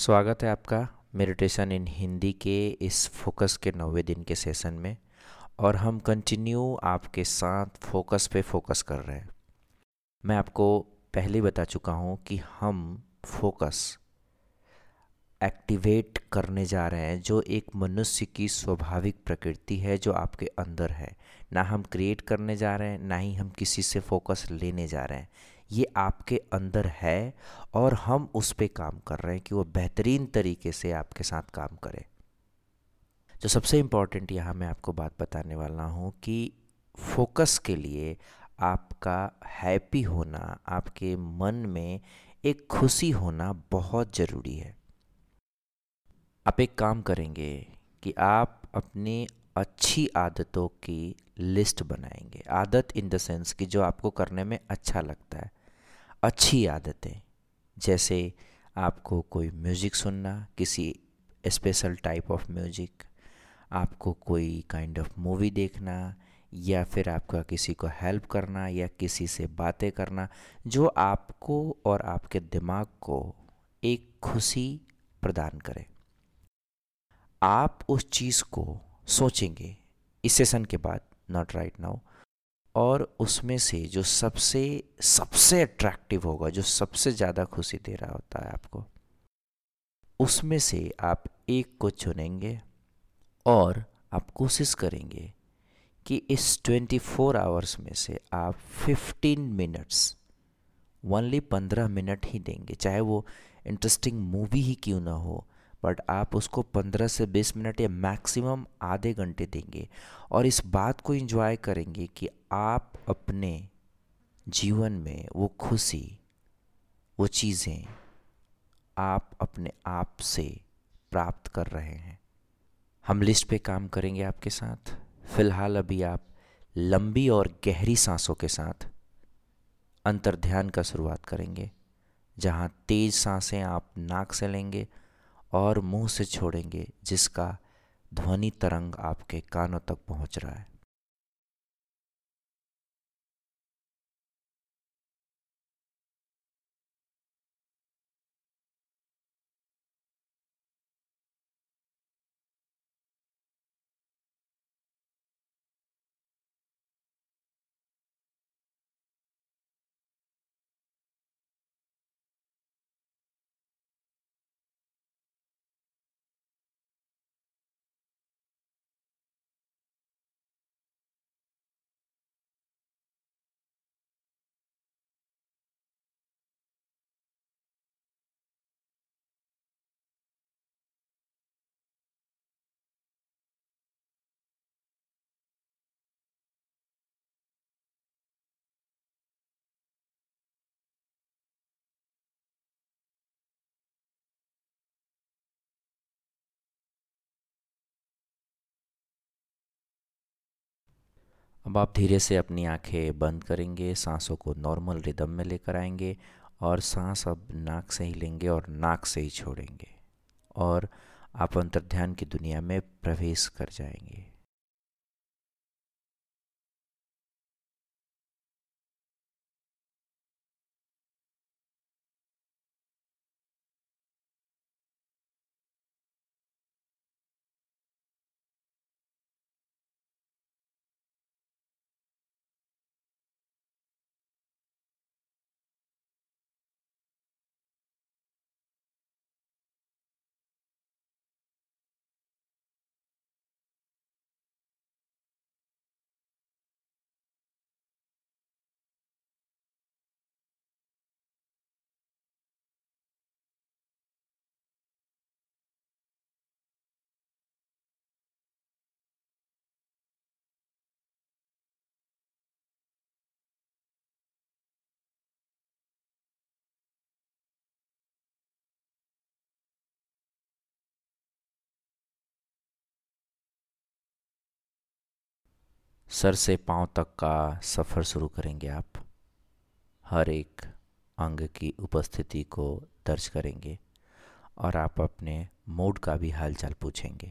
स्वागत है आपका मेडिटेशन इन हिंदी के इस फोकस के 9वें दिन के सेशन में। और हम कंटिन्यू आपके साथ फोकस पे फोकस कर रहे हैं। मैं आपको पहले ही बता चुका हूँ कि हम फोकस एक्टिवेट करने जा रहे हैं, जो एक मनुष्य की स्वाभाविक प्रकृति है जो आपके अंदर है। ना हम क्रिएट करने जा रहे हैं, ना ही हम किसी से फोकस लेने जा रहे हैं। ये आपके अंदर है और हम उस पे काम कर रहे हैं कि वो बेहतरीन तरीके से आपके साथ काम करे। जो सबसे इम्पोर्टेंट यहाँ मैं आपको बात बताने वाला हूँ कि फोकस के लिए आपका हैप्पी होना, आपके मन में एक खुशी होना बहुत ज़रूरी है। आप एक काम करेंगे कि आप अपनी अच्छी आदतों की लिस्ट बनाएंगे। आदत इन द सेंस कि जो आपको करने में अच्छा लगता है, अच्छी आदतें। जैसे आपको कोई म्यूज़िक सुनना, किसी स्पेशल टाइप ऑफ म्यूज़िक, आपको कोई काइंड ऑफ मूवी देखना, या फिर आपका किसी को हेल्प करना या किसी से बातें करना, जो आपको और आपके दिमाग को एक खुशी प्रदान करे। आप उस चीज़ को सोचेंगे इस सेशन के बाद, नॉट राइट नाउ। और उसमें से जो सबसे सबसे अट्रैक्टिव होगा, जो सबसे ज़्यादा खुशी दे रहा होता है आपको, उसमें से आप एक को चुनेंगे और आप कोशिश करेंगे कि इस 24 आवर्स में से आप 15 मिनट्स, ओनली 15 मिनट ही देंगे। चाहे वो इंटरेस्टिंग मूवी ही क्यों ना हो, बट आप उसको 15 से 20 मिनट या मैक्सिमम आधे घंटे देंगे। और इस बात को एंजॉय करेंगे कि आप अपने जीवन में वो खुशी, वो चीज़ें आप अपने आप से प्राप्त कर रहे हैं। हम लिस्ट पे काम करेंगे आपके साथ। फिलहाल अभी आप लंबी और गहरी सांसों के साथ अंतर्ध्यान का शुरुआत करेंगे, जहाँ तेज सांसें आप नाक से लेंगे और मुंह से छोड़ेंगे, जिसका ध्वनि तरंग आपके कानों तक पहुंच रहा है। अब आप धीरे से अपनी आंखें बंद करेंगे, सांसों को नॉर्मल रिदम में लेकर आएंगे और सांस अब नाक से ही लेंगे और नाक से ही छोड़ेंगे। और आप अंतर्ध्यान की दुनिया में प्रवेश कर जाएंगे। सर से पांव तक का सफ़र शुरू करेंगे आप। हर एक अंग की उपस्थिति को दर्ज करेंगे और आप अपने मूड का भी हालचाल पूछेंगे।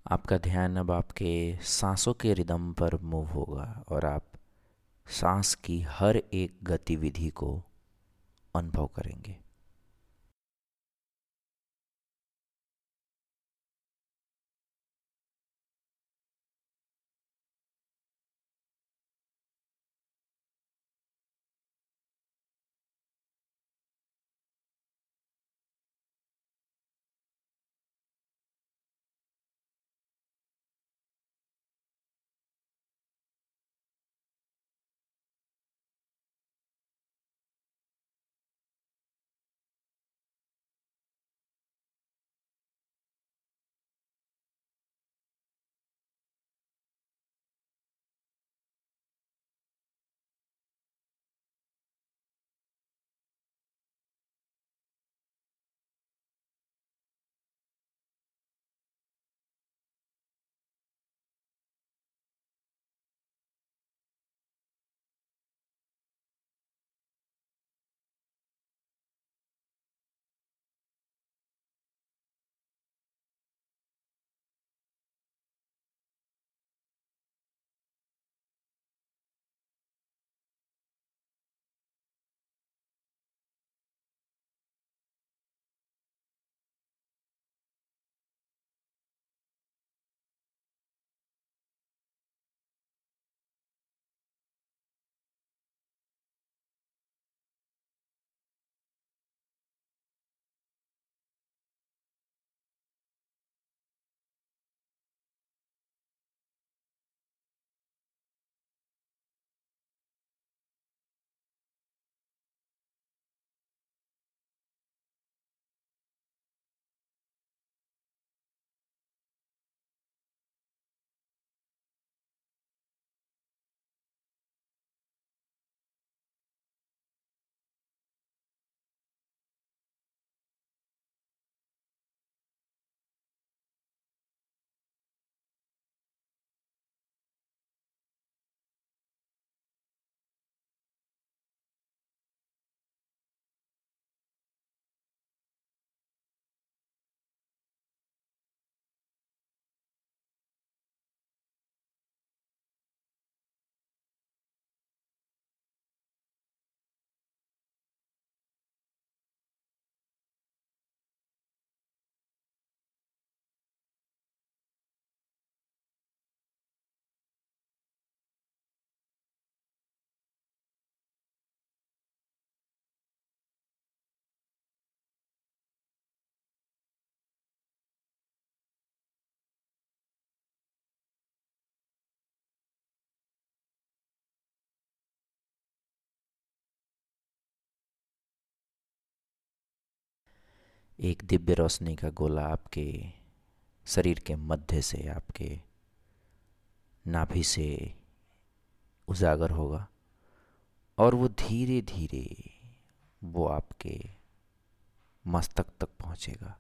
आपका ध्यान अब आपके सांसों के रिदम पर मूव होगा और आप सांस की हर एक गतिविधि को अनुभव करेंगे। एक दिव्य रोशनी का गोला आपके शरीर के मध्य से आपके नाभि से उजागर होगा और वो धीरे धीरे वो आपके मस्तक तक पहुंचेगा।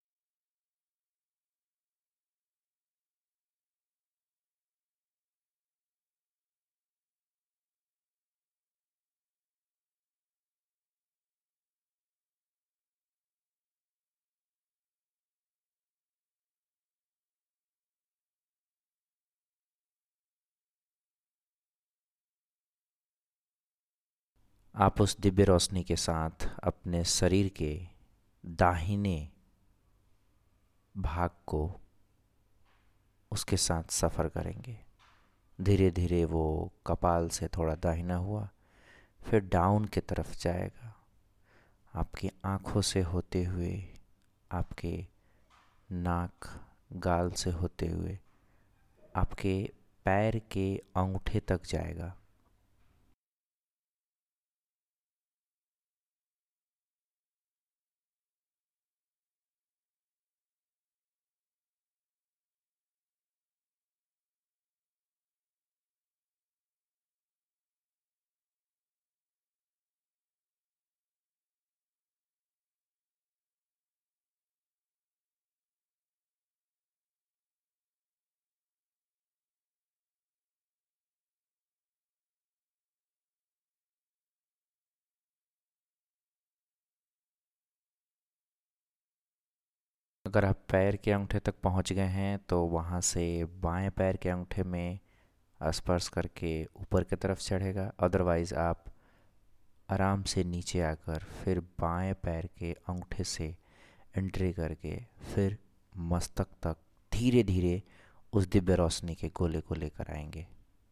आप उस दिव्य रोशनी के साथ अपने शरीर के दाहिने भाग को उसके साथ सफ़र करेंगे। धीरे धीरे वो कपाल से थोड़ा दाहिना हुआ, फिर डाउन की तरफ जाएगा, आपकी आँखों से होते हुए, आपके नाक गाल से होते हुए आपके पैर के अंगूठे तक जाएगा। अगर आप पैर के अंगूठे तक पहुंच गए हैं तो वहां से बाएं पैर के अंगूठे में स्पर्श करके ऊपर की तरफ चढ़ेगा। अदरवाइज़ आप आराम से नीचे आकर फिर बाएं पैर के अंगूठे से एंट्री करके फिर मस्तक तक धीरे धीरे उस दिव्य रोशनी के गोले को लेकर आएंगे।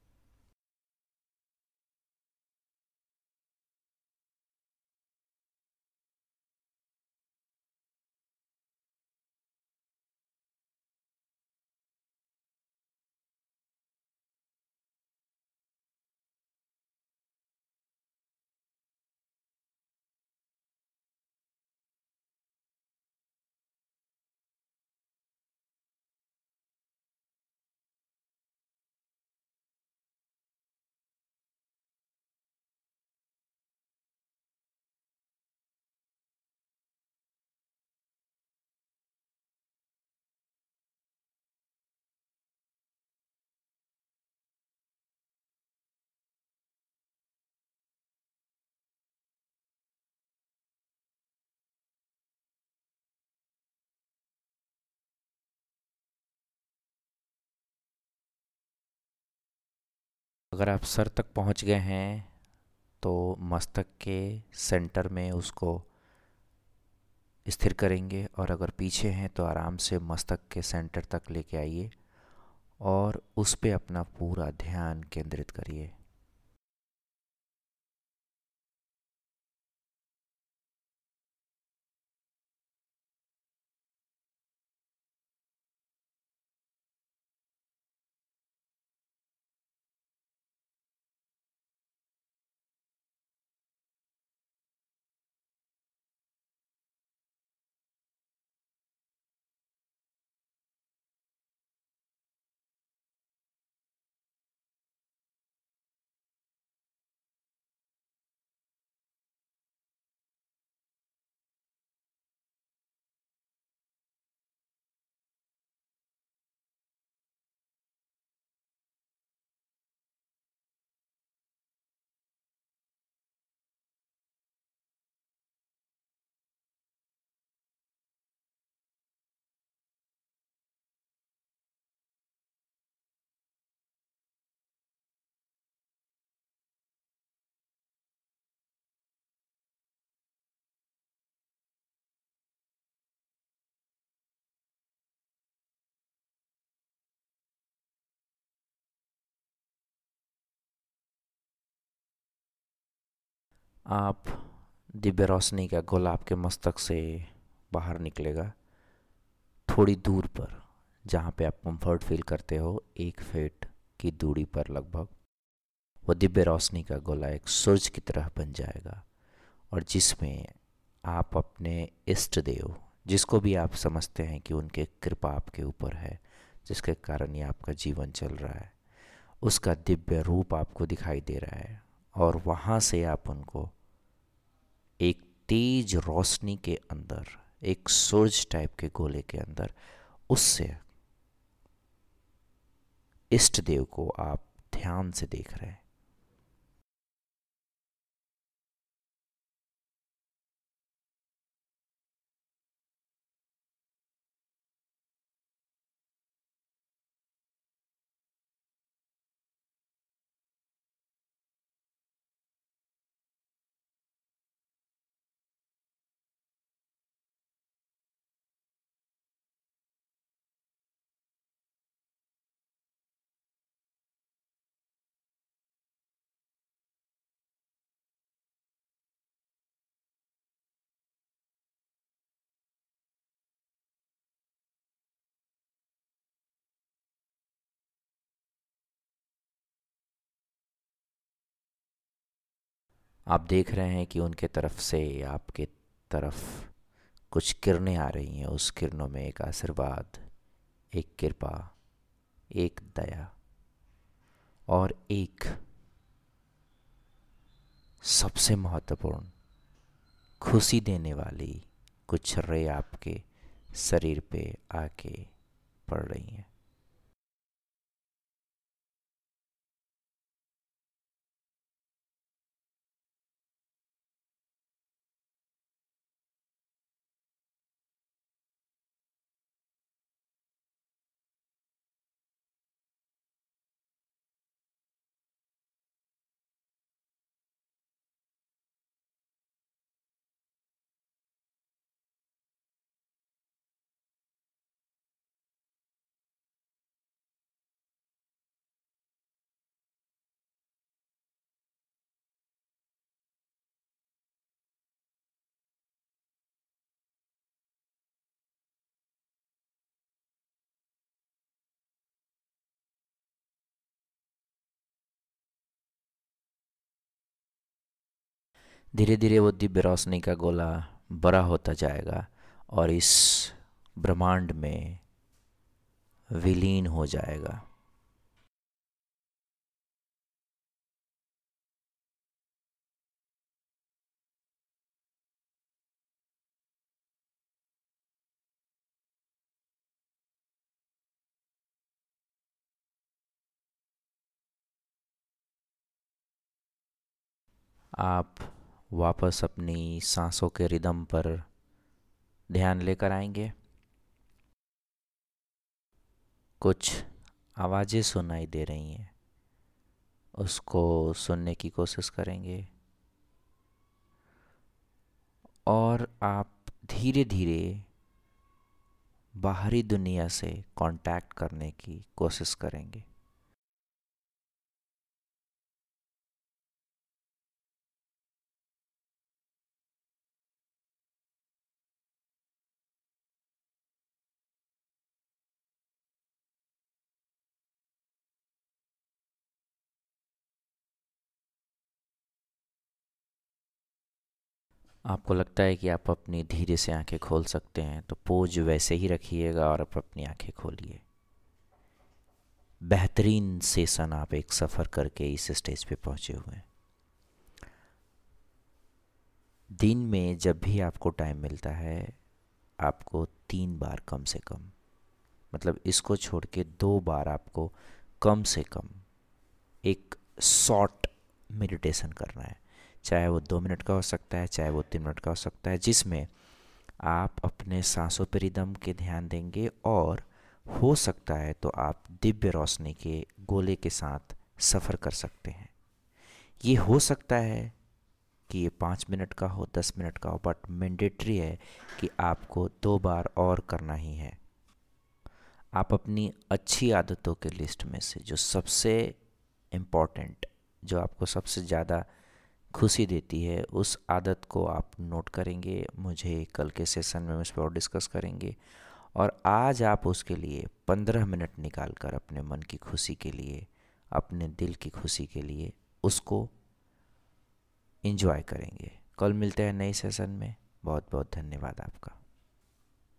अगर आप सर तक पहुंच गए हैं तो मस्तक के सेंटर में उसको स्थिर करेंगे, और अगर पीछे हैं तो आराम से मस्तक के सेंटर तक लेके आइए और उस पे अपना पूरा ध्यान केंद्रित करिए। आप दिव्य रोशनी का गोला आपके मस्तक से बाहर निकलेगा थोड़ी दूर पर, जहाँ पे आप कंफर्ट फील करते हो, 1 फीट की दूरी पर लगभग। वो दिव्य रोशनी का गोला एक सूरज की तरह बन जाएगा, और जिसमें आप अपने इष्ट देव, जिसको भी आप समझते हैं कि उनके कृपा आपके ऊपर है, जिसके कारण ये आपका जीवन चल रहा है, उसका दिव्य रूप आपको दिखाई दे रहा है। और वहाँ से आप उनको एक तेज रोशनी के अंदर, एक सूरज टाइप के गोले के अंदर, उससे इष्ट देव को आप ध्यान से देख रहे हैं। आप देख रहे हैं कि उनके तरफ से आपके तरफ कुछ किरणें आ रही हैं। उस किरणों में एक आशीर्वाद, एक कृपा, एक दया और एक सबसे महत्वपूर्ण खुशी देने वाली कुछ रे आपके शरीर पे आके पड़ रही हैं। धीरे धीरे वो दिव्य रोशनी का गोला बड़ा होता जाएगा और इस ब्रह्मांड में विलीन हो जाएगा। आप वापस अपनी सांसों के रिदम पर ध्यान लेकर आएंगे। कुछ आवाज़ें सुनाई दे रही हैं, उसको सुनने की कोशिश करेंगे और आप धीरे धीरे बाहरी दुनिया से कांटेक्ट करने की कोशिश करेंगे। आपको लगता है कि आप अपनी धीरे से आंखें खोल सकते हैं तो पोज वैसे ही रखिएगा और आप अपनी आंखें खोलिए। बेहतरीन सेशन आप एक सफ़र करके इस स्टेज पे पहुंचे हुए हैं। दिन में जब भी आपको टाइम मिलता है आपको 3 बार कम से कम, मतलब इसको छोड़ के 2 बार आपको कम से कम एक शॉर्ट मेडिटेशन करना है। चाहे वो 2 मिनट का हो सकता है, चाहे वो 3 मिनट का हो सकता है, जिसमें आप अपने सांसों पर रिदम के ध्यान देंगे और हो सकता है तो आप दिव्य रोशनी के गोले के साथ सफ़र कर सकते हैं। ये हो सकता है कि ये 5 मिनट का हो, 10 मिनट का हो, बट मैंडेटरी है कि आपको 2 बार और करना ही है। आप अपनी अच्छी आदतों के लिस्ट में से जो सबसे इम्पॉर्टेंट, जो आपको सबसे ज़्यादा खुशी देती है, उस आदत को आप नोट करेंगे। मुझे कल के सेशन में उस पर और डिस्कस करेंगे और आज आप उसके लिए 15 मिनट निकाल कर अपने मन की खुशी के लिए, अपने दिल की खुशी के लिए उसको एंजॉय करेंगे। कल मिलते हैं नए सेशन में। बहुत बहुत धन्यवाद आपका।